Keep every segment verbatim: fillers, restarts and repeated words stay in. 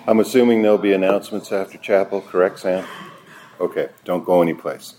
I'm assuming there'll be announcements after chapel, correct, Sam? Okay, don't go anyplace.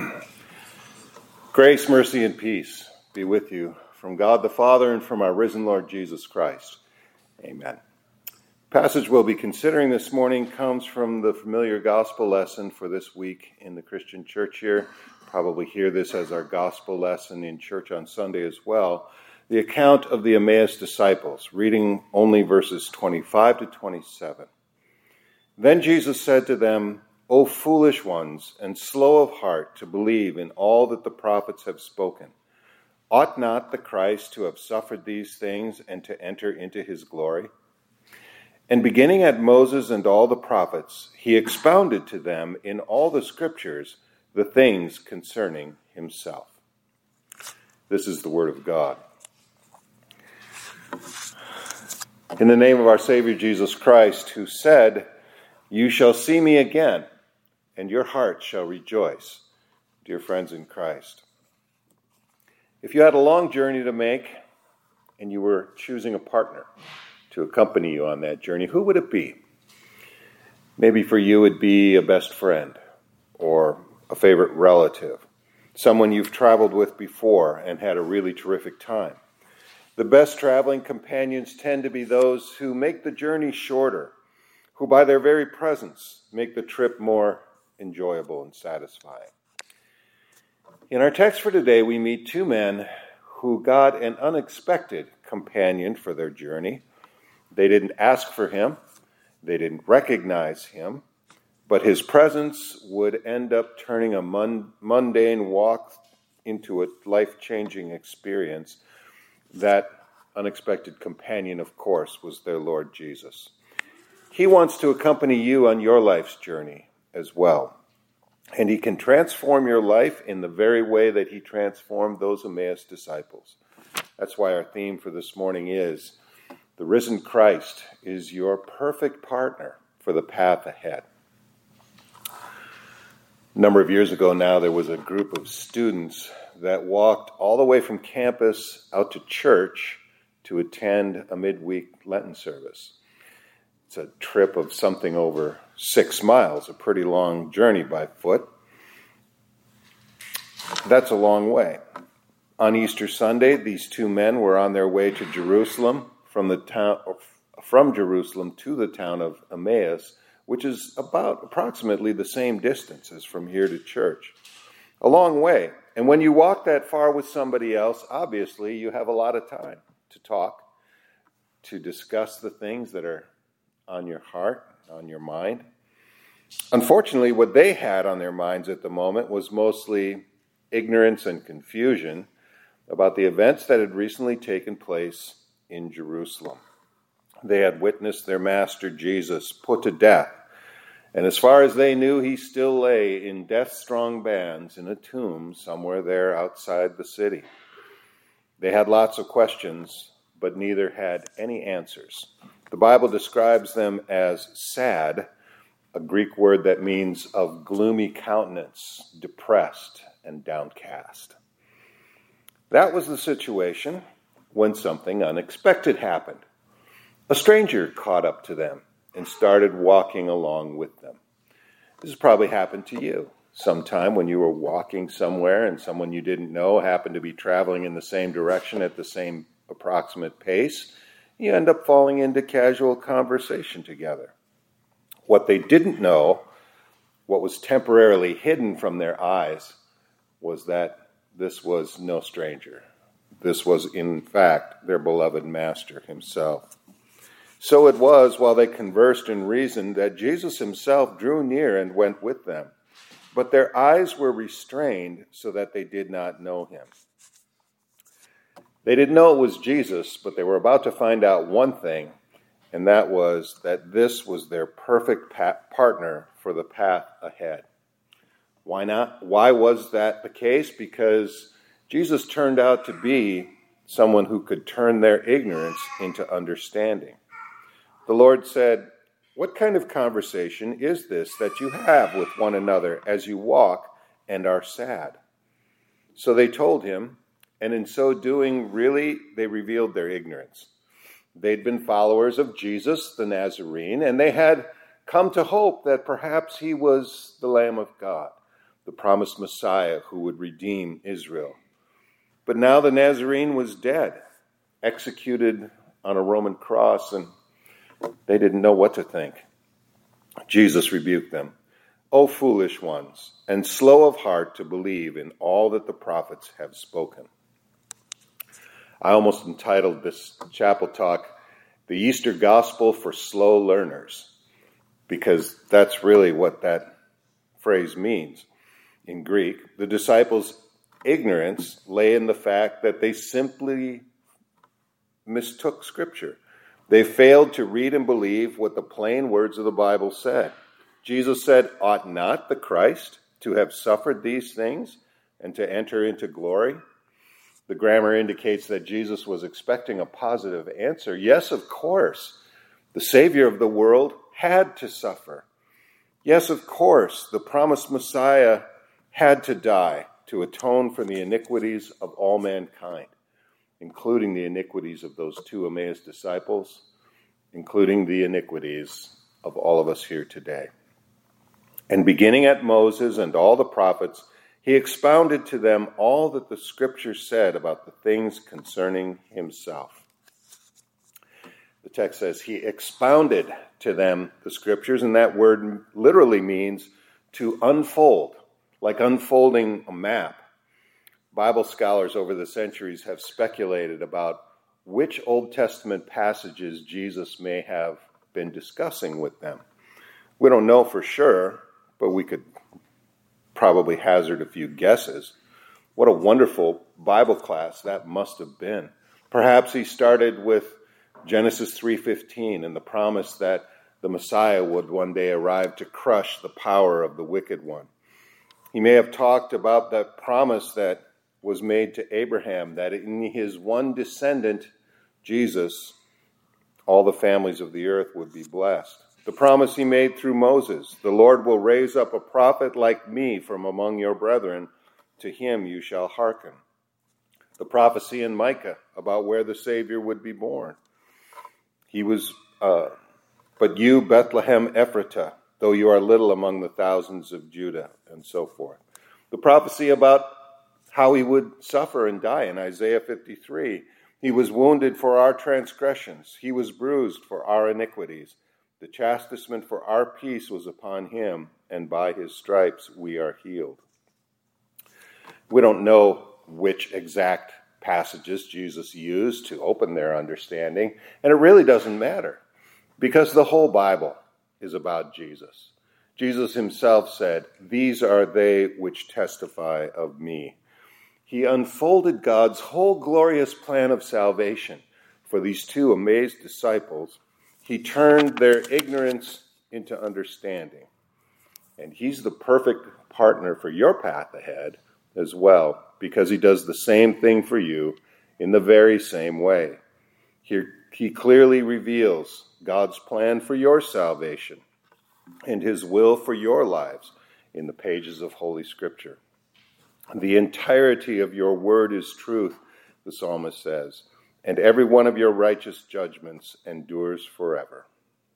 Grace, mercy, and peace be with you from God the Father and from our risen Lord Jesus Christ. Amen. The passage we'll be considering this morning comes from the familiar gospel lesson for this week in the Christian church here. Probably hear this as our gospel lesson in church on Sunday as well. The account of the Emmaus disciples, reading only verses twenty-five to twenty-seven. Then Jesus said to them, O foolish ones, and slow of heart to believe in all that the prophets have spoken. Ought not the Christ to have suffered these things and to enter into his glory? And beginning at Moses and all the prophets, he expounded to them in all the scriptures the things concerning himself. This is the word of God. In the name of our Savior Jesus Christ, who said, You shall see me again, and your heart shall rejoice, dear friends in Christ. If you had a long journey to make, and you were choosing a partner to accompany you on that journey, who would it be? Maybe for you it'd be a best friend, or a favorite relative, someone you've traveled with before and had a really terrific time. The best traveling companions tend to be those who make the journey shorter, who by their very presence make the trip more enjoyable and satisfying. In our text for today, we meet two men who got an unexpected companion for their journey. They didn't ask for him, they didn't recognize him, but his presence would end up turning a mundane walk into a life-changing experience. That unexpected companion, of course, was their Lord Jesus. He wants to accompany you on your life's journey as well. And he can transform your life in the very way that he transformed those Emmaus disciples. That's why our theme for this morning is, the risen Christ is your perfect partner for the path ahead. A number of years ago now, there was a group of students that walked all the way from campus out to church to attend a midweek Lenten service. It's a trip of something over six miles, a pretty long journey by foot. That's a long way. On Easter Sunday, these two men were on their way to Jerusalem from the town, from Jerusalem to the town of Emmaus, which is about approximately the same distance as from here to church. A long way. And when you walk that far with somebody else, obviously you have a lot of time to talk, to discuss the things that are on your heart, on your mind. Unfortunately, what they had on their minds at the moment was mostly ignorance and confusion about the events that had recently taken place in Jerusalem. They had witnessed their master Jesus put to death, and as far as they knew, he still lay in death-strong bands in a tomb somewhere there outside the city. They had lots of questions, but neither had any answers. The Bible describes them as sad, a Greek word that means of gloomy countenance, depressed and downcast. That was the situation when something unexpected happened. A stranger caught up to them and started walking along with them. This has probably happened to you sometime when you were walking somewhere and someone you didn't know happened to be traveling in the same direction at the same approximate pace. You end up falling into casual conversation together. What they didn't know, what was temporarily hidden from their eyes, was that this was no stranger. This was, in fact, their beloved Master himself. So it was, while they conversed and reasoned, that Jesus himself drew near and went with them. But their eyes were restrained so that they did not know him. They didn't know it was Jesus, but they were about to find out one thing, and that was that this was their perfect pa- partner for the path ahead. Why not? Why was that the case? Because Jesus turned out to be someone who could turn their ignorance into understanding. The Lord said, What kind of conversation is this that you have with one another as you walk and are sad? So they told him, and in so doing, really, they revealed their ignorance. They'd been followers of Jesus, the Nazarene, and they had come to hope that perhaps he was the Lamb of God, the promised Messiah who would redeem Israel. But now the Nazarene was dead, executed on a Roman cross, and they didn't know what to think. Jesus rebuked them. O foolish ones, and slow of heart to believe in all that the prophets have spoken. I almost entitled this chapel talk, The Easter Gospel for Slow Learners, because that's really what that phrase means in Greek. The disciples' ignorance lay in the fact that they simply mistook Scripture. They failed to read and believe what the plain words of the Bible said. Jesus said, ought not the Christ to have suffered these things and to enter into glory? The grammar indicates that Jesus was expecting a positive answer. Yes, of course, the Savior of the world had to suffer. Yes, of course, the promised Messiah had to die to atone for the iniquities of all mankind, including the iniquities of those two Emmaus disciples, including the iniquities of all of us here today. And beginning at Moses and all the prophets, he expounded to them all that the Scripture said about the things concerning himself. The text says he expounded to them the Scriptures, and that word literally means to unfold, like unfolding a map. Bible scholars over the centuries have speculated about which Old Testament passages Jesus may have been discussing with them. We don't know for sure, but we could probably hazard a few guesses. What a wonderful Bible class that must have been. Perhaps he started with Genesis three fifteen and the promise that the Messiah would one day arrive to crush the power of the wicked one. He may have talked about that promise that was made to Abraham, that in his one descendant, Jesus, all the families of the earth would be blessed. The promise he made through Moses, the Lord will raise up a prophet like me from among your brethren. To him you shall hearken. The prophecy in Micah about where the Savior would be born. He was, uh, but you, Bethlehem Ephratah, though you are little among the thousands of Judah, and so forth. The prophecy about how he would suffer and die in Isaiah fifty-three. He was wounded for our transgressions. He was bruised for our iniquities. The chastisement for our peace was upon him, and by his stripes we are healed. We don't know which exact passages Jesus used to open their understanding, and it really doesn't matter, because the whole Bible is about Jesus. Jesus himself said, "These are they which testify of me." He unfolded God's whole glorious plan of salvation for these two amazed disciples. He turned their ignorance into understanding. And he's the perfect partner for your path ahead as well, because he does the same thing for you in the very same way. Here, he clearly reveals God's plan for your salvation and his will for your lives in the pages of Holy Scripture. The entirety of your word is truth, the psalmist says, and every one of your righteous judgments endures forever.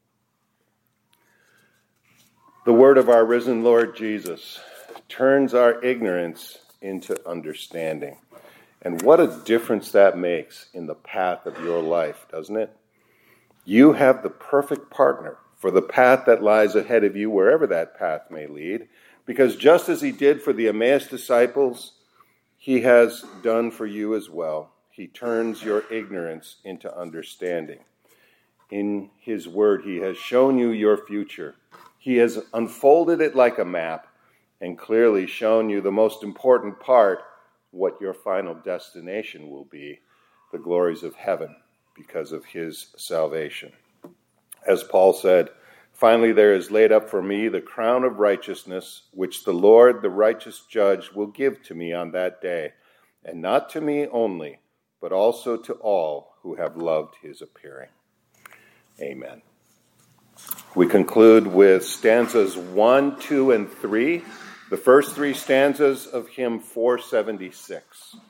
The word of our risen Lord Jesus turns our ignorance into understanding. And what a difference that makes in the path of your life, doesn't it? You have the perfect partner for the path that lies ahead of you, wherever that path may lead, because just as he did for the Emmaus disciples, he has done for you as well. He turns your ignorance into understanding. In his word, he has shown you your future. He has unfolded it like a map and clearly shown you the most important part, what your final destination will be, the glories of heaven, because of his salvation. As Paul said, "Finally there is laid up for me the crown of righteousness, which the Lord, the righteous judge, will give to me on that day, and not to me only, but also to all who have loved his appearing." Amen. We conclude with stanzas one, two, and three, the first three stanzas of hymn four seventy-six.